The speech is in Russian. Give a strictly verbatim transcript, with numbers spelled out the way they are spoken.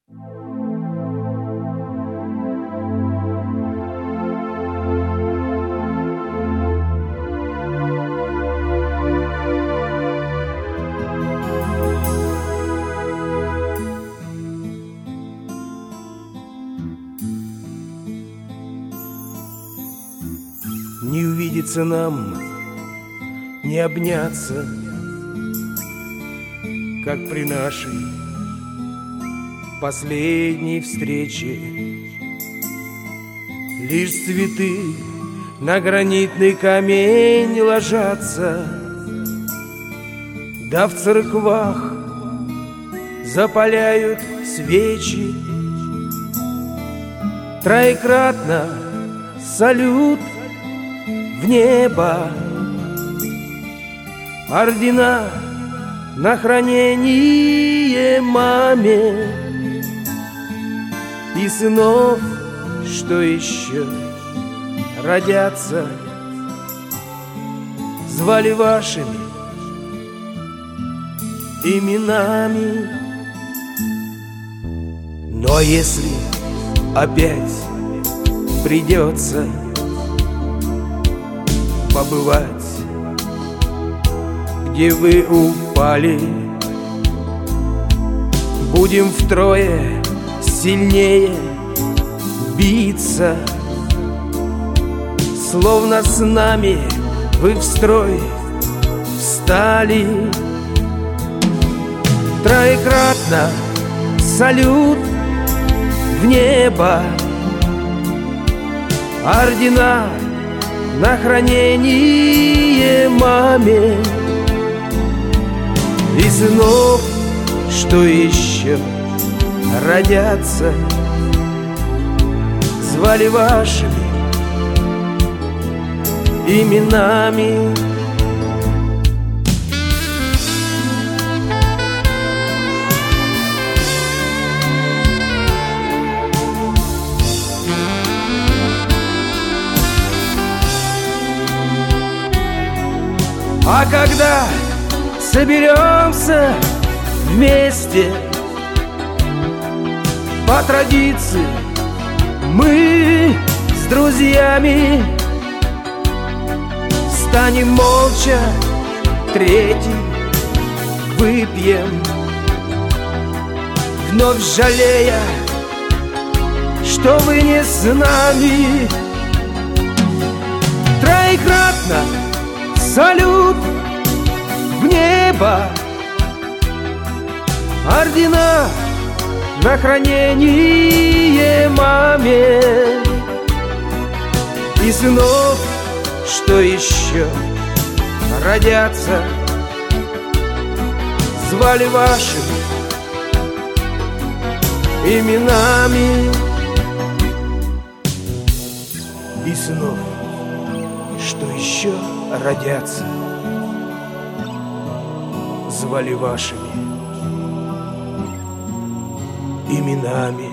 Не увидеться нам, не обняться, как при нашей последней встрече. Лишь цветы на гранитный камень ложатся, да в церквах запаляют свечи. Троекратно салют в небо, ордена на хранение маме и сынов, что еще родятся, звали вашими именами. Но если опять придется побывать, где вы упали, будем втрое сильнее биться, словно с нами вы в строй встали. Троекратно салют в небо, ордена на хранение маме и сынов, что еще родятся, звали вашими именами. А когда соберемся вместе, по традиции мы с друзьями встанем молча, третий выпьем, вновь жалея, что вы не с нами. Троекратно салют в небо, ордена на хранение маме и сынов, что еще родятся, звали вашими именами. И сынов, что еще родятся, звали вашими именами.